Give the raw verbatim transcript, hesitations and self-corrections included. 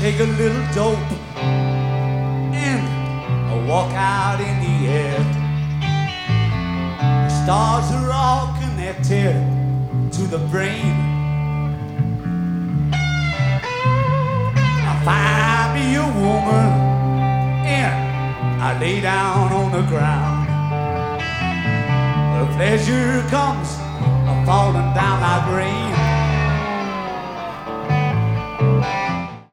take a little dope and I walk out in the air. The stars are all connected to the brain. I find me a woman and I lay down on the ground. The pleasure comes falling down my brain.